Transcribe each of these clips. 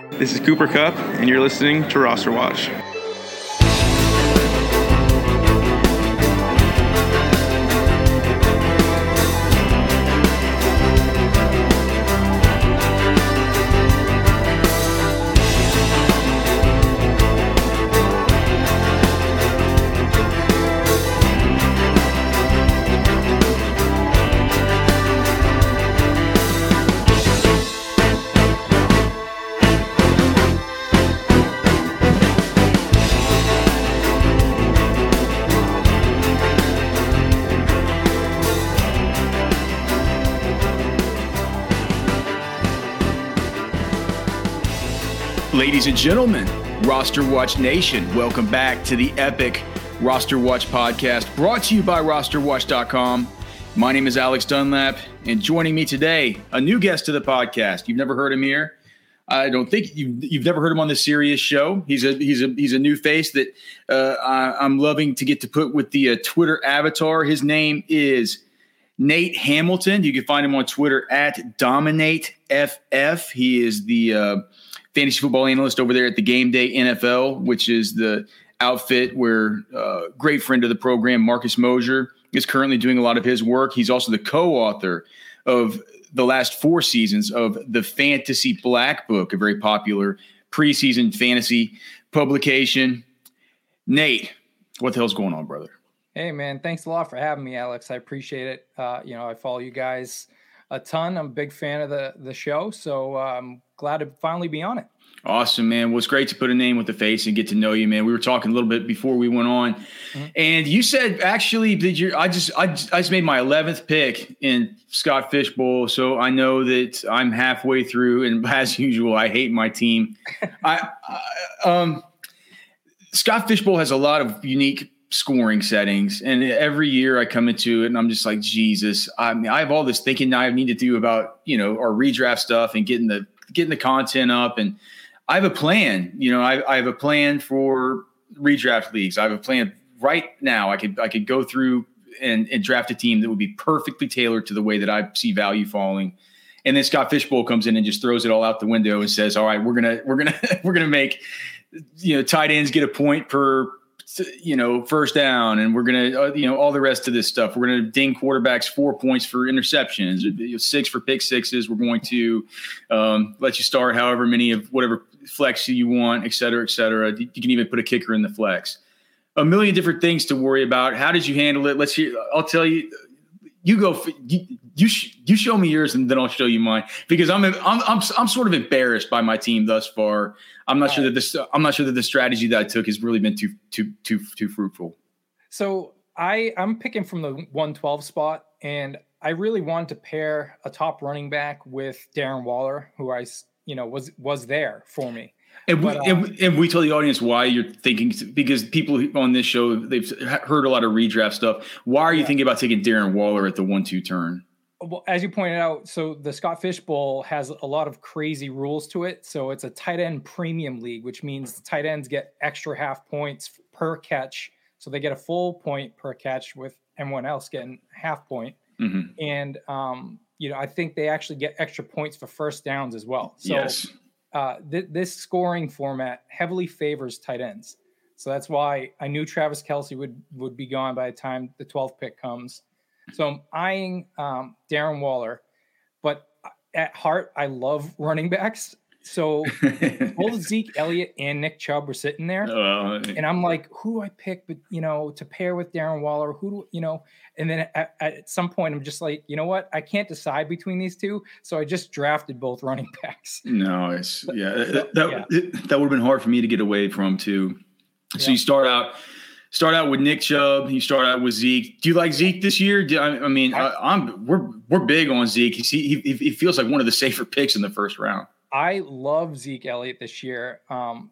This is Cooper Kupp, and you're listening to Roster Watch. Ladies and gentlemen, Roster Watch Nation, welcome back to the epic Roster Watch podcast brought to you by rosterwatch.com. My name is Alex Dunlap, and joining me today, a new guest to the podcast. You've never heard him here. I don't think you've never heard him on the Sirius show. He's a new face that I'm loving to get to put with the Twitter avatar. His name is Nate Hamilton. You can find him on Twitter at DominateFF. He is the fantasy football analyst over there at the Game Day NFL, which is the outfit where a great friend of the program, Marcus Mosher, is currently doing a lot of his work. He's also the co-author of the last 4 seasons of the Fantasy Black Book, a very popular preseason fantasy publication. Nate, what the hell's going on, brother? Hey, man, thanks a lot for having me, Alex. I appreciate it. I follow you guys a ton. I'm a big fan of the show, so I'm glad to finally be on it. Awesome, man. Well, it's great to put a name with a face and get to know you, man. We were talking a little bit before we went on, and you said actually I just made my 11th pick in Scott Fishbowl, so I know that I'm halfway through, and as usual, I hate my team. Scott Fishbowl has a lot of unique scoring settings, and every year I come into it and I'm just like, Jesus, I have all this thinking I need to do about our redraft stuff and getting the content up, and I have a plan. I have a plan for redraft leagues. I have a plan right now. I could go through and draft a team that would be perfectly tailored to the way that I see value falling. And then Scott Fishbowl comes in and just throws it all out the window and says, all right, we're gonna make tight ends get a point per first down, and we're going to, all the rest of this stuff. We're going to ding quarterbacks 4 points for interceptions, 6 for pick sixes. We're going to let you start however many of whatever flex you want, et cetera, et cetera. You can even put a kicker in the flex. A million different things to worry about. How did you handle it? Let's hear. I'll tell you. You go. You show me yours, and then I'll show you mine, because I'm sort of embarrassed by my team thus far. I'm not sure that the strategy that I took has really been too fruitful. So I'm picking from the 112 spot, and I really wanted to pair a top running back with Darren Waller, who was there for me. And we tell the audience why you're thinking, because people on this show, they've heard a lot of redraft stuff. Why are you thinking about taking Darren Waller at the 1-2 turn? Well, as you pointed out, so the Scott Fishbowl has a lot of crazy rules to it. So it's a tight end premium league, which means the tight ends get extra half points per catch. So they get a full point per catch, with everyone else getting half point. Mm-hmm. And, I think they actually get extra points for first downs as well. So yes. This scoring format heavily favors tight ends. So that's why I knew Travis Kelce would be gone by the time the 12th pick comes. So I'm eyeing Darren Waller, but at heart, I love running backs. So both Zeke Elliott and Nick Chubb were sitting there, and I'm like, who do I pick? But to pair with Darren Waller, and then at some point, I'm just like, you know what? I can't decide between these two, so I just drafted both running backs. No, that would have been hard for me to get away from too. So you start out with Nick Chubb. You start out with Zeke. Do you like Zeke this year? We're big on Zeke. He feels like one of the safer picks in the first round. I love Zeke Elliott this year.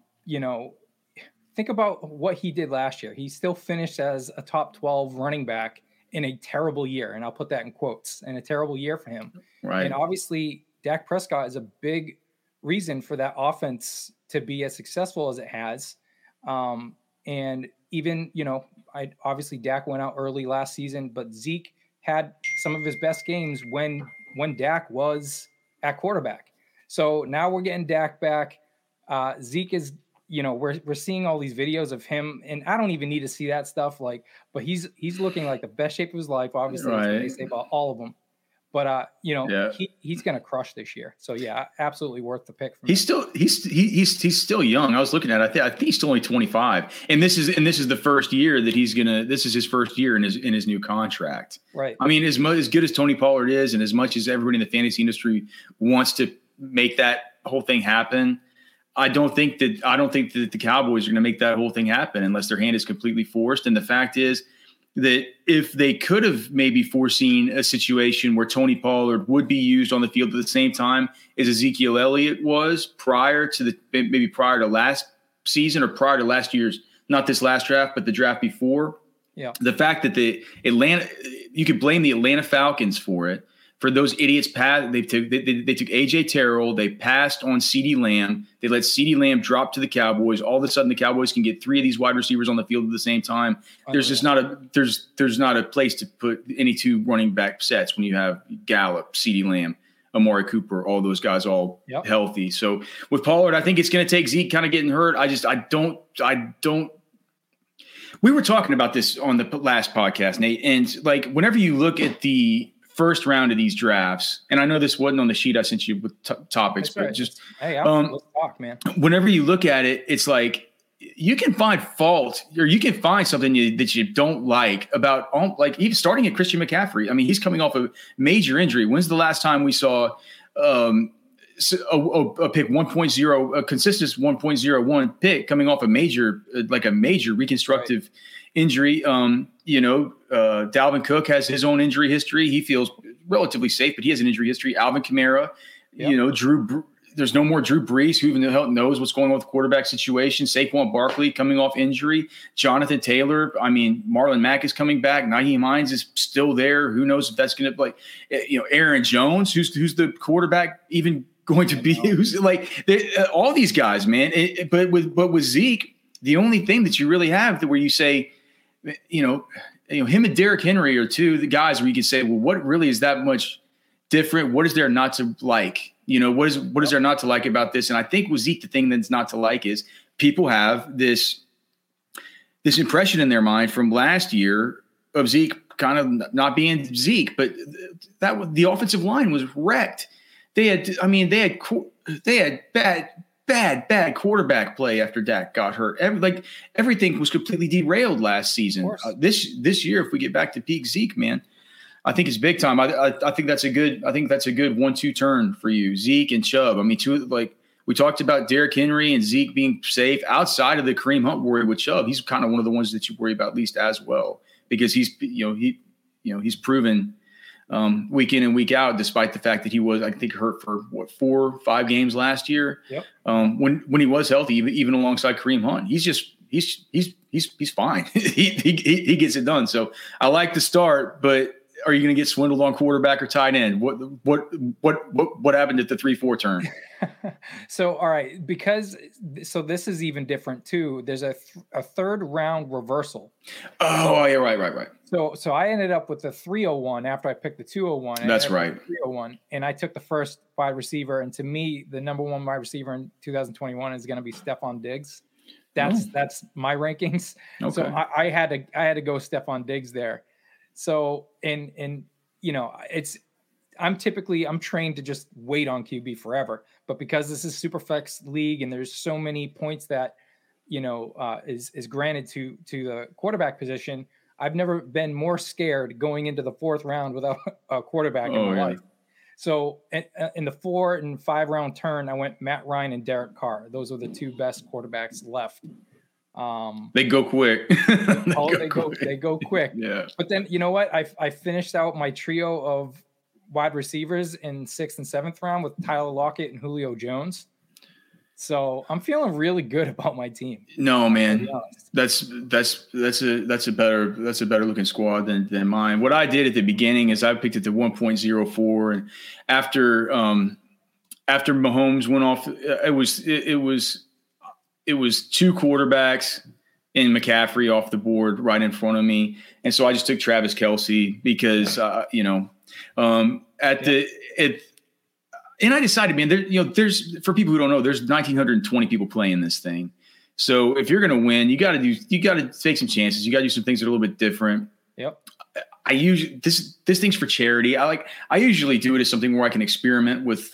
Think about what he did last year. He still finished as a top 12 running back in a terrible year, and I'll put that in quotes, and a terrible year for him. Right. And obviously, Dak Prescott is a big reason for that offense to be as successful as it has. And even, obviously Dak went out early last season, but Zeke had some of his best games when Dak was at quarterback. So now we're getting Dak back. Zeke is, we're seeing all these videos of him, and I don't even need to see that stuff. But he's looking like the best shape of his life. Obviously, that's what they say about all of them. But he's going to crush this year. So yeah, absolutely worth the pick. He's still young. I was looking at it. I think he's still only 25, and this is the first year that this is his first year in his new contract. Right. I mean, as good as Tony Pollard is, and as much as everybody in the fantasy industry wants to make that whole thing happen, I don't think that the Cowboys are going to make that whole thing happen unless their hand is completely forced. And the fact is that if they could have maybe foreseen a situation where Tony Pollard would be used on the field at the same time as Ezekiel Elliott was prior to last season or prior to last year's, not this last draft, but the draft before. Yeah. The fact that you could blame the Atlanta Falcons for it. For those idiots, they took A.J. Terrell. They passed on CeeDee Lamb. They let CeeDee Lamb drop to the Cowboys. All of a sudden, the Cowboys can get 3 of these wide receivers on the field at the same time. There's just not a place to put any 2 running back sets when you have Gallup, CeeDee Lamb, Amari Cooper, all those guys all healthy. So with Pollard, I think it's going to take Zeke kind of getting hurt. I don't. We were talking about this on the last podcast, Nate, and whenever you look at the first round of these drafts, and I know this wasn't on the sheet I sent you with topics, but just let's talk, man. Whenever you look at it, it's like you can find fault or you can find something that you don't like about, even starting at Christian McCaffrey. I mean, he's coming off a major injury. When's the last time we saw a pick 1.0, a consistent 1.01 pick coming off a major reconstructive injury? Dalvin Cook has his own injury history. He feels relatively safe, but he has an injury history. Alvin Kamara, there's no more Drew Brees, who even the hell knows what's going on with the quarterback situation. Saquon Barkley coming off injury. Jonathan Taylor. I mean, Marlon Mack is coming back. Nyheim Hines is still there. Who knows if that's going to Aaron Jones, who's the quarterback even going to be? Who's all these guys, man. But with Zeke, the only thing that you really have where you say, him and Derrick Henry are 2 the guys where you can say, well, what really is that much different? What is there not to like? What is there not to like about this? And I think with Zeke, the thing that's not to like is people have this impression in their mind from last year of Zeke kind of not being Zeke, but the offensive line was wrecked. They had bad quarterback play after Dak got hurt. Everything was completely derailed last season. This year, if we get back to peak Zeke, man, I think it's big time. I think that's a good 1-2 turn for you, Zeke and Chubb. I mean, we talked about Derrick Henry and Zeke being safe outside of the Kareem Hunt worry with Chubb. He's kind of one of the ones that you worry about least as well, because he's proven week in and week out, despite the fact that he was, I think, hurt for 4 or 5 games last year. Yep. When he was healthy, even alongside Kareem Hunt, he's fine. he gets it done. So I like the start, but are you going to get swindled on quarterback or tight end? What happened at the 3-4 turn? So, all right, so this is even different too. There's a 3rd round reversal. Oh, yeah, right. So I ended up with the 301 after I picked the 201. That's right. 301, and I took the first wide receiver. And to me, the number 1 wide receiver in 2021 is going to be Stephon Diggs. That's my rankings. Okay. So I had to go Stephon Diggs there. So, I'm trained to just wait on QB forever, but because this is Superflex league and there's so many points that, is granted to the quarterback position, I've never been more scared going into the 4th round without a quarterback in my life. So in the 4 and 5 round turn, I went Matt Ryan and Derek Carr. Those are the 2 best quarterbacks left. They go quick. They go quick. Yeah. But then, you know what? I finished out my trio of wide receivers in 6th and 7th round with Tyler Lockett and Julio Jones. So I'm feeling really good about my team. No, man, that's a better looking squad than mine. What I did at the beginning is I picked it to 1.04, and after Mahomes went off, it was 2 quarterbacks and McCaffrey off the board right in front of me, and so I just took Travis Kelce because And I decided, man, there's for people who don't know, there's 1,920 people playing this thing. So if you're going to win, you got to take some chances. You got to do some things that are a little bit different. Yep. I usually this thing's for charity. I usually do it as something where I can experiment with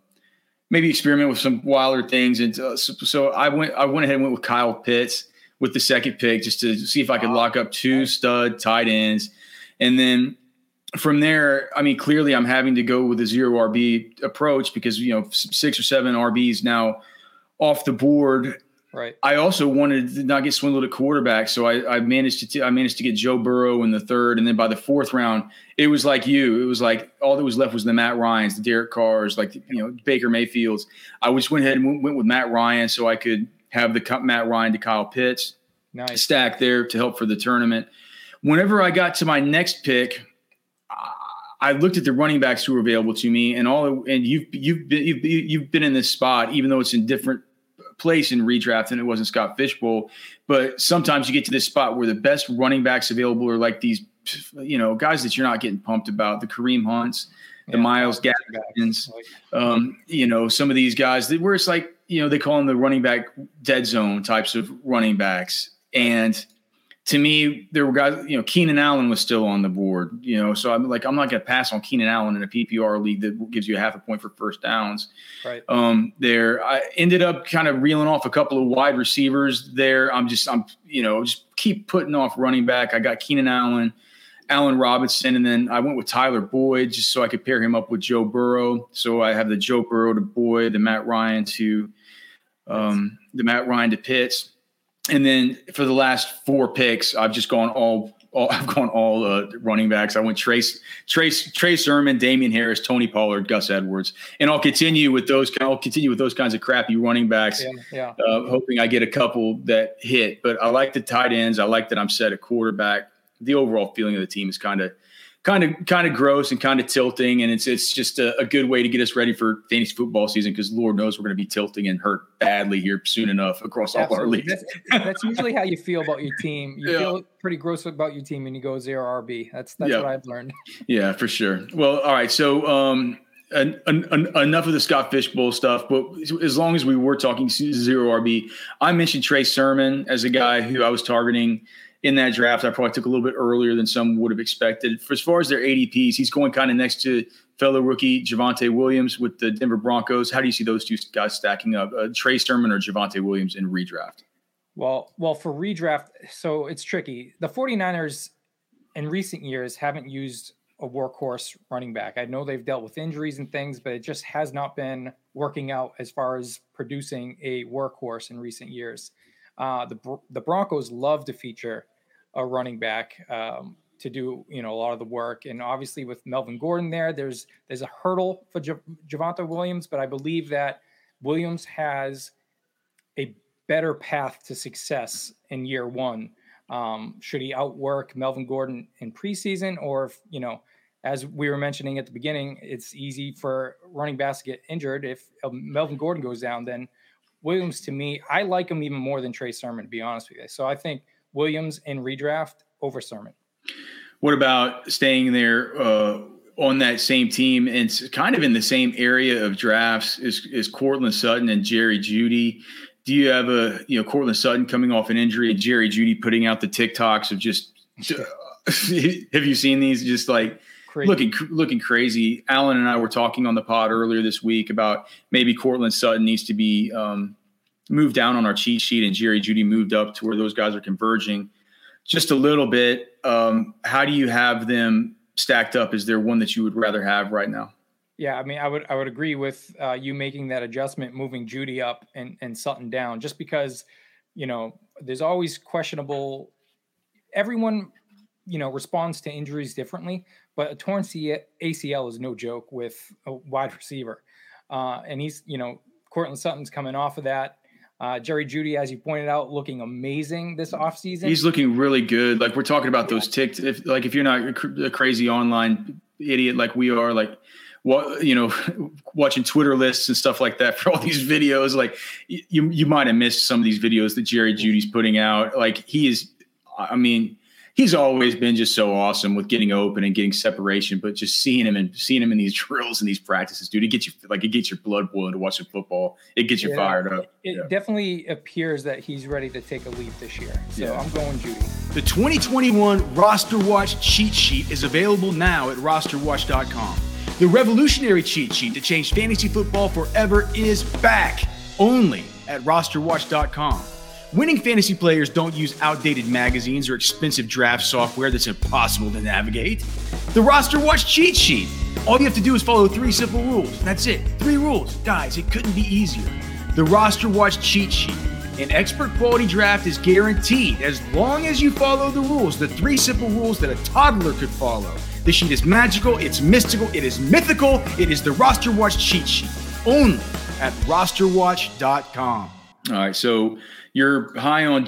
some wilder things. And so I went ahead and went with Kyle Pitts with the second pick just to see if I could lock up 2 stud tight ends. And then from there, I mean, clearly I'm having to go with a 0 RB approach because, 6 or 7 RBs now off the board. Right. I also wanted to not get swindled at quarterback, so I managed to get Joe Burrow in the 3rd, and then by the 4th round, it was like you. It was like all that was left was the Matt Ryans, the Derek Carrs, Baker Mayfields. I just went ahead and went with Matt Ryan so I could have the Matt Ryan to Kyle Pitts stack there to help for the tournament. Whenever I got to my next pick, I looked at the running backs who were available to me, and you've been in this spot, even though it's in different place in redraft and it wasn't Scott Fishbowl, but sometimes you get to this spot where the best running backs available are like these, guys that you're not getting pumped about, the Kareem Hunts, the Myles Gaskins, some of these guys where it's like, they call them the running back dead zone types of running backs. And to me, there were guys, Keenan Allen was still on the board, so I'm not going to pass on Keenan Allen in a PPR league that gives you a half a point for first downs. Right. I ended up kind of reeling off a couple of wide receivers there. I'm just keep putting off running back. I got Keenan Allen, Allen Robinson, and then I went with Tyler Boyd just so I could pair him up with Joe Burrow. So I have the Joe Burrow to Boyd, the Matt Ryan to Pitts. And then for the last 4 picks, I've just gone all running backs. I went Trey Sermon, Damian Harris, Tony Pollard, Gus Edwards, and I'll continue with those kinds of crappy running backs. Hoping I get a couple that hit. But I like the tight ends. I like that I'm set at quarterback. The overall feeling of the team is kind of gross and kind of tilting, and it's just a good way to get us ready for fantasy football season because Lord knows we're going to be tilting and hurt badly here soon enough across all our leagues. That's usually how you feel about your team. You feel pretty gross about your team and you go 0 RB. That's what I've learned. Yeah, for sure. Well, all right. So enough of the Scott Fishbowl stuff, but as long as we were talking 0 RB, I mentioned Trey Sermon as a guy who I was targeting in that draft. I probably took a little bit earlier than some would have expected. For as far as their ADPs, he's going kind of next to fellow rookie Javonte Williams with the Denver Broncos. How do you see those 2 guys stacking up, Trey Sermon or Javonte Williams in redraft? Well, for redraft, so it's tricky. The 49ers in recent years haven't used a workhorse running back. I know they've dealt with injuries and things, but it just has not been working out as far as producing a workhorse in recent years. The Broncos love to feature a running back to do a lot of the work, and obviously with Melvin Gordon there's a hurdle for Javonte Williams, but I believe that Williams has a better path to success in year 1. Should he outwork Melvin Gordon in preseason, or if as we were mentioning at the beginning, it's easy for running backs to get injured. If Melvin Gordon goes down, then Williams, to me, I like him even more than Trey Sermon, to be honest with you. So I think Williams in redraft over Sermon. What about staying there on that same team and kind of in the same area of drafts is Courtland Sutton and Jerry Jeudy? Do you have Courtland Sutton coming off an injury and Jerry Jeudy putting out the TikToks of just have you seen these? Just like crazy. looking crazy. Alan and I were talking on the pod earlier this week about maybe Courtland Sutton needs to be moved down on our cheat sheet and Jerry Jeudy moved up to where those guys are converging just a little bit. How do you have them stacked up? Is there one that you would rather have right now? Yeah, I mean, I would agree with you making that adjustment, moving Jeudy up and Sutton down, just because, there's always questionable. Everyone, responds to injuries differently, but a torn ACL is no joke with a wide receiver. And he's, Courtland Sutton's coming off of that. Jerry Jeudy, as you pointed out, looking amazing this offseason. He's looking really good. Like we're talking about those ticks. If you're not a crazy online idiot like we are, like watching Twitter lists and stuff like that for all these videos, like you might have missed some of these videos that Jerry Jeudy's putting out. Like he's he's always been just so awesome with getting open and getting separation, but just seeing him in these drills and these practices, dude, it gets your blood boiling to watch football. It gets you fired up. It definitely appears that he's ready to take a leap this year. So I'm going Jeudy. The 2021 Roster Watch cheat sheet is available now at rosterwatch.com. The revolutionary cheat sheet to change fantasy football forever is back, only at rosterwatch.com. Winning fantasy players don't use outdated magazines or expensive draft software that's impossible to navigate. The Roster Watch cheat sheet. All you have to do is follow 3 simple rules. That's it. 3 rules. Guys, it couldn't be easier. The Roster Watch cheat sheet. An expert quality draft is guaranteed as long as you follow the rules, the 3 simple rules that a toddler could follow. The sheet is magical, it's mystical, it is mythical. It is the Roster Watch cheat sheet. Only at rosterwatch.com. All right, so you're high on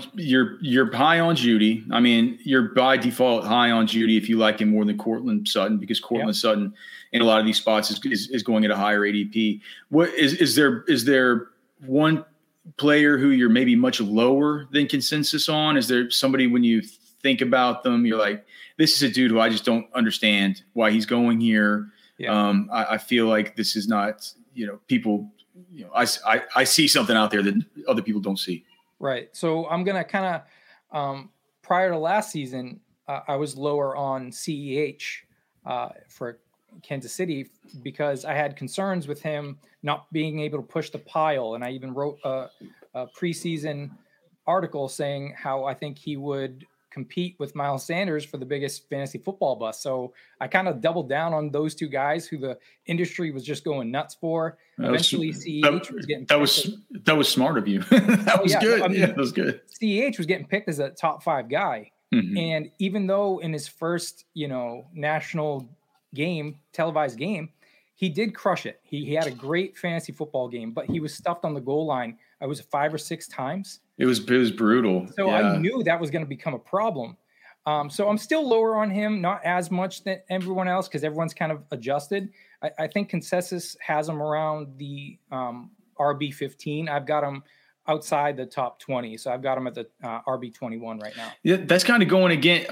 Jeudy. I mean, you're by default high on Jeudy if you like him more than Courtland Sutton, because Courtland Sutton in a lot of these spots is going at a higher ADP. What is there one player who you're maybe much lower than consensus on? Is there somebody when you think about them, you're like, this is a dude who I just don't understand why he's going here. Yeah. I feel like this is not, people, I see something out there that other people don't see. Right. So I'm going to kind of, prior to last season, I was lower on CEH for Kansas City because I had concerns with him not being able to push the pile. And I even wrote a preseason article saying how I think he would compete with Miles Sanders for the biggest fantasy football bust. So I kind of doubled down on those 2 guys who the industry was just going nuts for. Eventually, CEH was getting picked. That was smart of you. That was good. I mean, that was good. CEH was getting picked as a top 5 guy. Mm-hmm. And even though in his first, national game, televised game, he did crush it. He had a great fantasy football game, but he was stuffed on the goal line. I was 5 or 6 times. It was brutal. So I knew that was going to become a problem. So I'm still lower on him, not as much than everyone else because everyone's kind of adjusted. I think consensus has him around the RB 15. I've got him outside the top 20. So I've got him at the RB 21 right now. Yeah, that's kind of going again.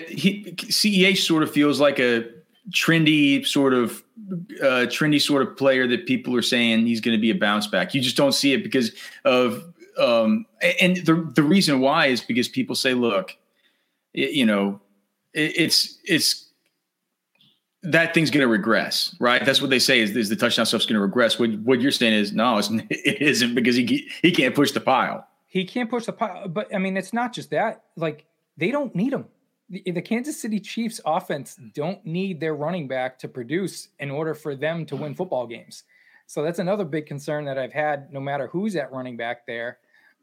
CEH sort of feels like a trendy sort of player that people are saying he's going to be a bounce back. You just don't see it because of and the reason why is because people say, look, it's that thing's going to regress, right? That's what they say is the touchdown stuff's going to regress. What you're saying is no, it isn't because he can't push the pile. He can't push the pile, but I mean, it's not just that. Like they don't need him. The Kansas City Chiefs offense don't need their running back to produce in order for them to win football games. So that's another big concern that I've had no matter who's at running back there.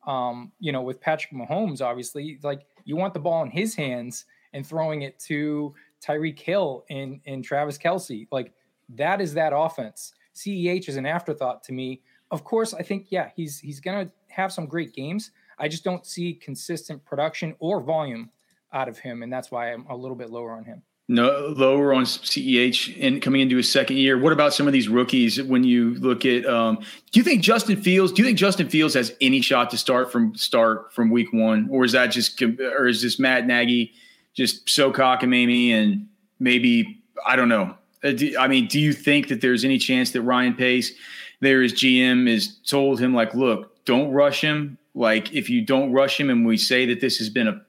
With Patrick Mahomes, obviously, like you want the ball in his hands and throwing it to Tyreek Hill and Travis Kelce. Like that is that offense. CEH is an afterthought to me. Of course, I think, he's going to have some great games. I just don't see consistent production or volume out of him, and that's why I'm a little bit lower on him. No, lower on CEH and coming into his second year. What about some of these rookies? When you look at, do you think Justin Fields has any shot to start from week 1, or is this Matt Nagy just so cockamamie and maybe I don't know? Do you think that there's any chance that Ryan Pace, his GM, has told him like, look, don't rush him. Like if you don't rush him, and we say that this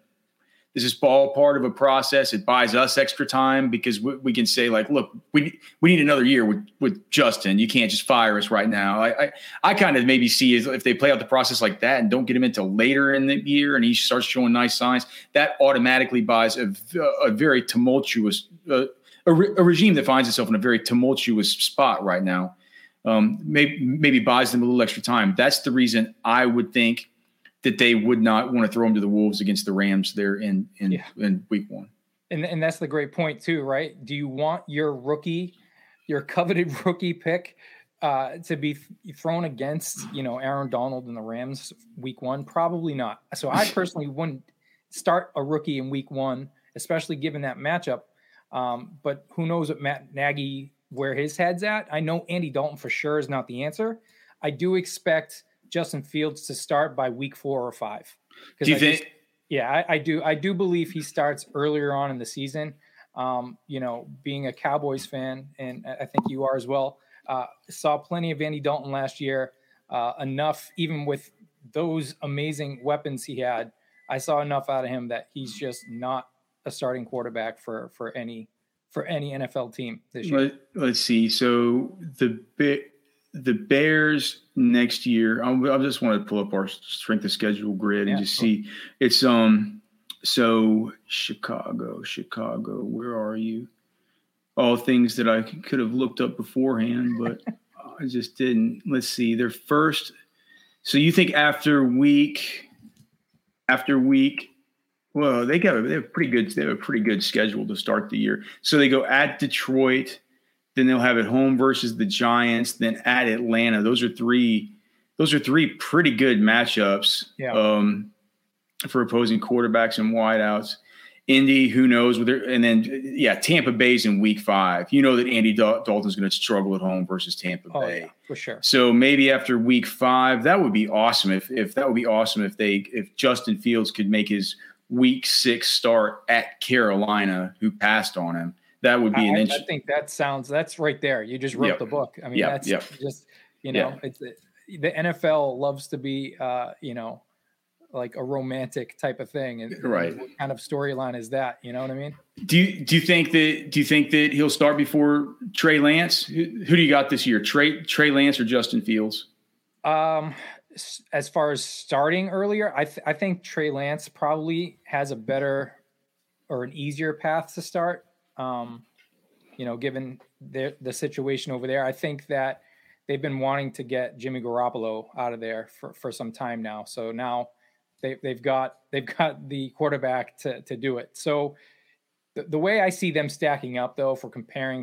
is all part of a process. It buys us extra time because we can say like, look, we need another year with Justin. You can't just fire us right now. I kind of maybe see if they play out the process like that and don't get him until later in the year and he starts showing nice signs, that automatically buys a very tumultuous, a regime that finds itself in a very tumultuous spot right now. Maybe buys them a little extra time. That's the reason I would think that they would not want to throw him to the Wolves against the Rams there in week 1. And that's the great point too, right? Do you want your coveted rookie pick to be thrown against, Aaron Donald and the Rams week 1? Probably not. So I personally wouldn't start a rookie in week 1, especially given that matchup. But who knows what Matt Nagy, where his head's at. I know Andy Dalton for sure is not the answer. I do expect Justin Fields to start by week 4 or 5. Do you think Yeah, I do. I do believe he starts earlier on in the season. Being a Cowboys fan, and I think you are as well, saw plenty of Andy Dalton last year. Enough, even with those amazing weapons he had, I saw enough out of him that he's just not a starting quarterback for any NFL team this year. Let's see. So the Bears next year, I just want to pull up our strength of schedule grid and just see. It's so Chicago, where are you? All things that I could have looked up beforehand, but I just didn't. Let's see. Their first. So you think after week, well, they have a pretty good schedule to start the year. So they go at Detroit. Then they'll have it home versus the Giants, then at Atlanta. Those are three pretty good matchups for opposing quarterbacks and wideouts. Indy, who knows? And then Tampa Bay's in week 5. You know that Andy Dalton's going to struggle at home versus Tampa Bay. Yeah, for sure. So maybe after week 5, that would be awesome. If Justin Fields could make his week 6 start at Carolina, who passed on him. That would be I think that's right there. You just wrote the book. I mean, that's just, it's the NFL loves to be, like a romantic type of thing. And right. What kind of storyline is that? You know what I mean? Do you think that he'll start before Trey Lance? Who do you got this year? Trey Lance or Justin Fields? As far as starting earlier, I think Trey Lance probably has a better or an easier path to start. Given the situation over there, I think that they've been wanting to get Jimmy Garoppolo out of there for some time now. So now they've got the quarterback to do it. So the way I see them stacking up, though, for comparing,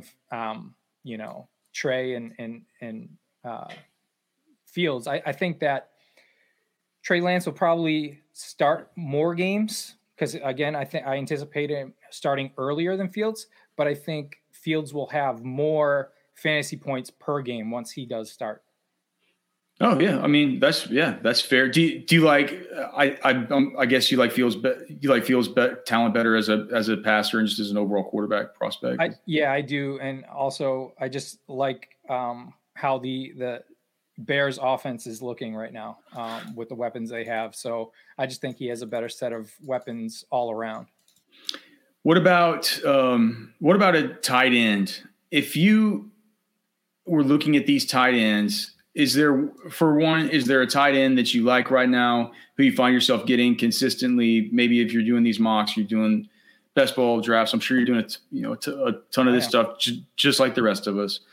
Trey and Fields, I think that Trey Lance will probably start more games. Because, again, I anticipate him starting earlier than Fields, but I think Fields will have more fantasy points per game once he does start. Oh yeah, I mean that's fair. Do you like? I guess you like Fields. You like Fields' talent better as a passer and just as an overall quarterback prospect. I do, and also I just like how the Bears offense is looking right now with the weapons they have. So I just think he has a better set of weapons all around. What about a tight end? If you were looking at these tight ends, is there a tight end that you like right now who you find yourself getting consistently? Maybe if you're doing these mocks, you're doing best ball drafts. I'm sure you're doing a ton of this stuff just like the rest of us.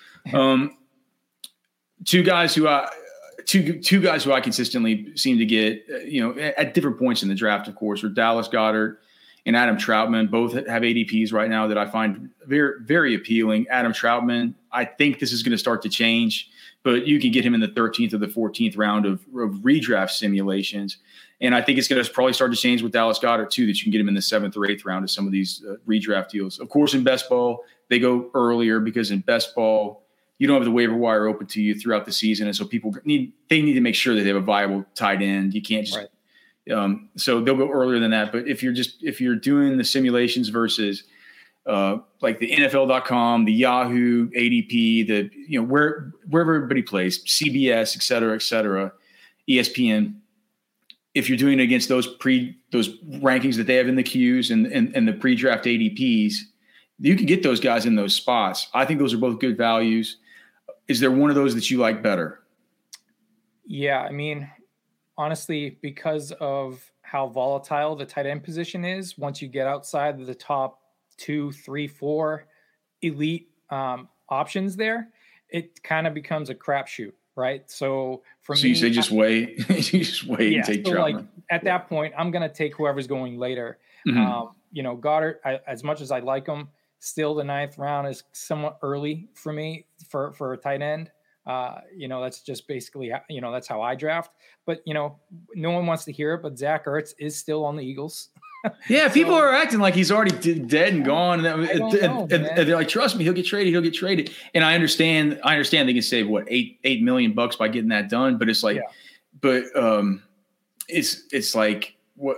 Two guys who I consistently seem to get, at different points in the draft, of course, are Dallas Goedert and Adam Troutman. Both have ADPs right now that I find very, very appealing. Adam Troutman, I think this is going to start to change, but you can get him in the 13th or the 14th round of redraft simulations. And I think it's going to probably start to change with Dallas Goedert too, that you can get him in the 7th or 8th round of some of these redraft deals. Of course, in best ball, they go earlier because in best ball, you don't have the waiver wire open to you throughout the season. And so people need to make sure that they have a viable tight end. You can't just, so they'll go earlier than that. But if you're doing the simulations versus like the NFL.com, the Yahoo ADP, wherever everybody plays, CBS, et cetera, ESPN, if you're doing it against those rankings that they have in the queues and the pre-draft ADPs, you can get those guys in those spots. I think those are both good values. Is there one of those that you like better? Yeah, I mean, honestly, because of how volatile the tight end position is, once you get outside of the top 2, 3, 4 elite options there, it kind of becomes a crapshoot, right? So for me, you say just wait, and take Troutman. Like at that point, I'm going to take whoever's going later. Mm-hmm. Goddard, as much as I like him, still the 9th round is somewhat early for me for a tight end. That's just basically, that's how I draft. But, no one wants to hear it, but Zach Ertz is still on the Eagles. Yeah, people are acting like he's already dead and gone. And they're like, trust me, he'll get traded. And I understand they can save $8 million by getting that done. But it's like, it's like what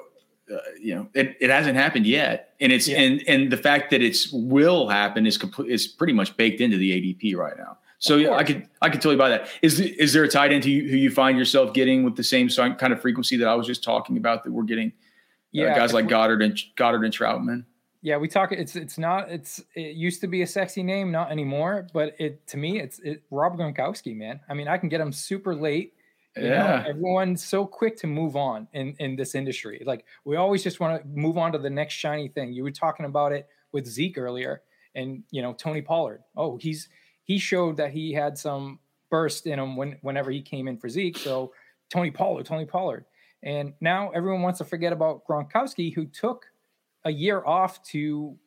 it hasn't happened yet. And it's, and the fact that it's will happen is pretty much baked into the ADP right now. So yeah, I could totally buy that. Is there a tight end who you find yourself getting with the same kind of frequency that I was just talking about that we're getting? Guys like Goddard and Troutman. Yeah, we talk. It used to be a sexy name, not anymore. But to me, it's Rob Gronkowski, man. I mean, I can get him super late. You know, everyone's so quick to move on in this industry. Like, we always just want to move on to the next shiny thing. You were talking about it with Zeke earlier, and Tony Pollard. Oh, he showed that he had some burst in him whenever he came in for Zeke. So Tony Pollard. And now everyone wants to forget about Gronkowski, who took a year off to,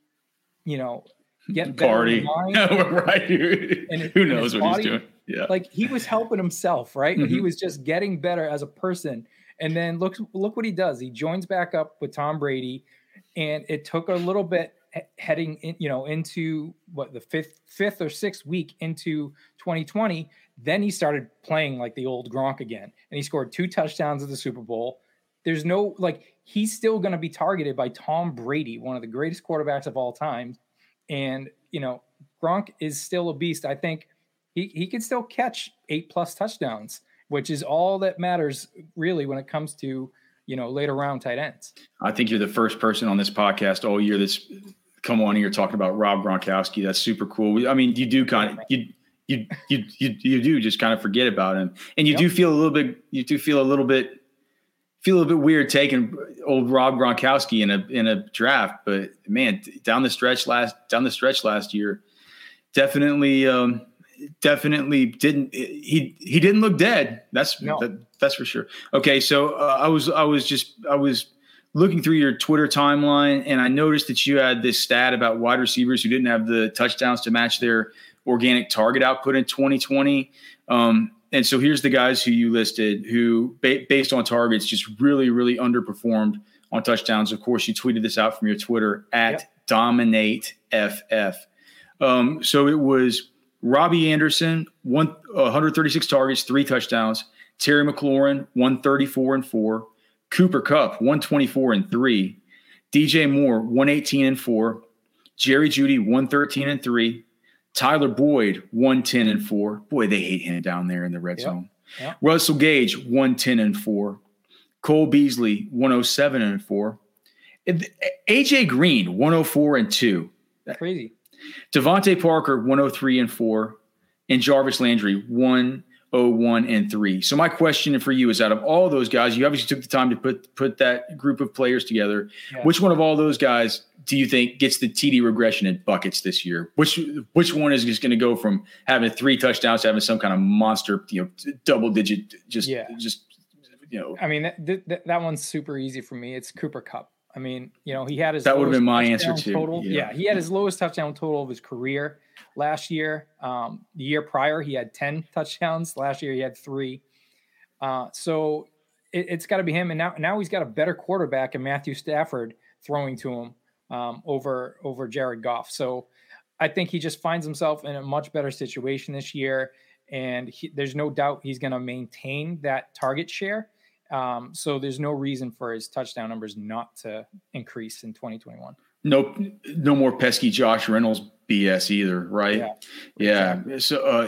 get party. Right. And who knows what he's doing? Yeah. Like, he was helping himself, right? Mm-hmm. He was just getting better as a person. And then look what he does. He joins back up with Tom Brady, and it took a little bit heading in, into the fifth or sixth week into 2020. Then he started playing like the old Gronk again, and he scored 2 touchdowns at the Super Bowl. There's no, he's still going to be targeted by Tom Brady, one of the greatest quarterbacks of all time. And, Gronk is still a beast. I think he can still catch 8+ touchdowns, which is all that matters really when it comes to, later round tight ends. I think you're the first person on this podcast all year that's come on here talking about Rob Gronkowski. That's super cool. I mean, you do kind of, you do just kind of forget about him, and you do feel a little bit weird taking old Rob Gronkowski in a draft. But man, down the stretch last year, definitely didn't he didn't look dead. That's for sure. Okay, so I was looking through your Twitter timeline, and I noticed that you had this stat about wide receivers who didn't have the touchdowns to match their organic target output in 2020. And so here's the guys who you listed who, based on targets, just really, really underperformed on touchdowns. Of course, you tweeted this out from your Twitter at DominateFF. So it was Robbie Anderson, 136 targets, 3 touchdowns. Terry McLaurin, 134 and 4. Cooper Kupp, 124 and 3. DJ Moore, 118 and 4. Jerry Jeudy, 113 and 3. Tyler Boyd, 110 and 4. Boy, they hate him down there in the red zone. Yep. Russell Gage, 110 and 4. Cole Beasley, 107 and 4. AJ Green, 104 and 2. Crazy. Devontae Parker, 103 and 4. And Jarvis Landry, 101 and 3. So my question for you is, out of all those guys, you obviously took the time to put that group of players together. Yeah. Which one of all those guys do you think gets the TD regression in buckets this year? Which one is just going to go from having 3 touchdowns to having some kind of monster, double digit, I mean, that one's super easy for me. It's Cooper Kupp. I mean, he had his that would have been my answer too. Total. Yeah, he had his lowest touchdown total of his career last year. The year prior, he had 10 touchdowns. Last year, he had 3. So it's got to be him. And now he's got a better quarterback in Matthew Stafford throwing to him over Jared Goff. So I think he just finds himself in a much better situation this year. And there's no doubt he's going to maintain that target share. So there's no reason for his touchdown numbers not to increase in 2021. No more pesky Josh Reynolds BS either, right? Yeah. So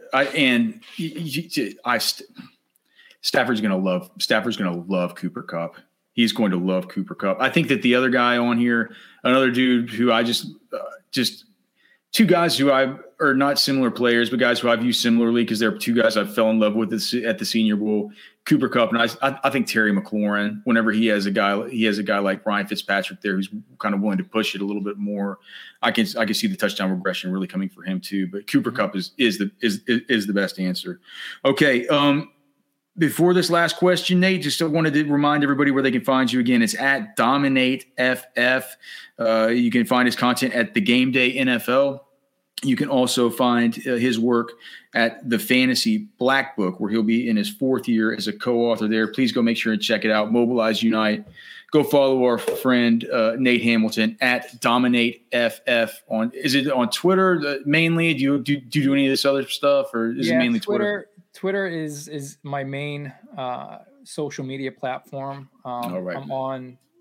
Stafford's going to love Cooper Kupp. He's going to love Cooper Kupp. I think that the other guy on here, another dude who I just 2 guys who are not similar players, but guys who I view similarly because they're 2 guys I fell in love with at the Senior Bowl, Cooper Kupp, and I think Terry McLaurin. Whenever he has a guy like Ryan Fitzpatrick there who's kind of willing to push it a little bit more, I can see the touchdown regression really coming for him too. But Cooper Kupp is the best answer. Okay. Before this last question, Nate, just wanted to remind everybody where they can find you again. It's at DominateFF. You can find his content at The Game Day NFL. You can also find his work at the Fantasy Black Book, where he'll be in his 4th year as a co-author there. Please go make sure and check it out. Mobilize Unite. Go follow our friend Nate Hamilton at DominateFF. Is it on Twitter mainly? Do you do any of this other stuff, or is it mainly Twitter? Twitter is my main social media platform. All right. I'm on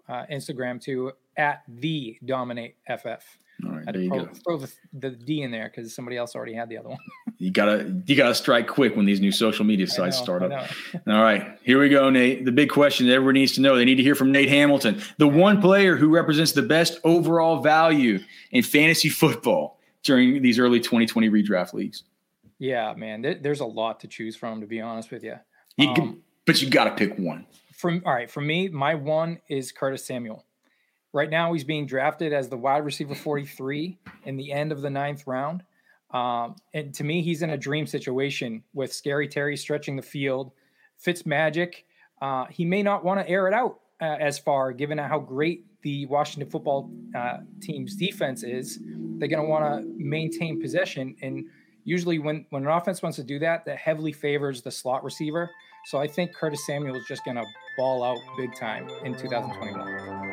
Instagram too, at the Dominate FF. All right, I'd there you go. throw the D in there because somebody else already had the other one. You gotta strike quick when these new social media sites start up. Know. All right, here we go, Nate. The big question that everyone needs to know. They need to hear from Nate Hamilton, the one player who represents the best overall value in fantasy football during these early 2020 redraft leagues. Yeah, man, there's a lot to choose from, to be honest with you. But you got to pick one. For me, my one is Curtis Samuel. Right now, he's being drafted as the wide receiver 43 in the end of the 9th round. And to me, he's in a dream situation with Scary Terry stretching the field. Fitzmagic, he may not want to air it out as far, given how great the Washington football team's defense is. They're going to want to maintain possession. And usually when an offense wants to do that, that heavily favors the slot receiver. So I think Curtis Samuel is just going to ball out big time in 2021.